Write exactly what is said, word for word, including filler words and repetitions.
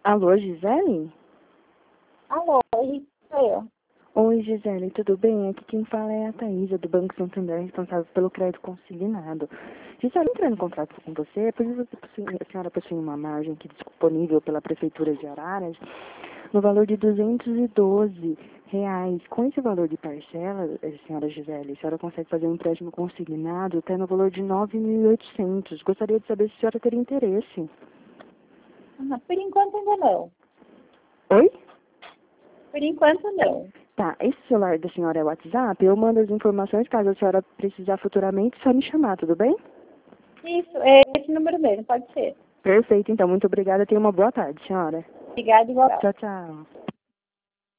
Alô, Gisele? Alô, isso sou eu. Oi, Gisele, tudo bem? Aqui quem fala é a Thaísa, do Banco Santander, responsável pelo crédito consignado. Gisele, entrando em contato com você, é porque você possui- a senhora possui uma margem aqui disponível pela Prefeitura de Araras no valor de duzentos e doze reais. Com esse valor de parcela, eh, senhora Gisele, a senhora consegue fazer um empréstimo consignado até no valor de nove mil e oitocentos. Gostaria de saber se a senhora teria interesse. Ah, por enquanto ainda não. Oi? Por enquanto não. Tá, esse celular da senhora é o WhatsApp? Eu mando as informações, caso a senhora precisar futuramente, só me chamar, tudo bem? Isso, é esse número mesmo, pode ser. Perfeito, então, muito obrigada. Tenha uma boa tarde, senhora. Obrigada, igual. Tchau, tchau.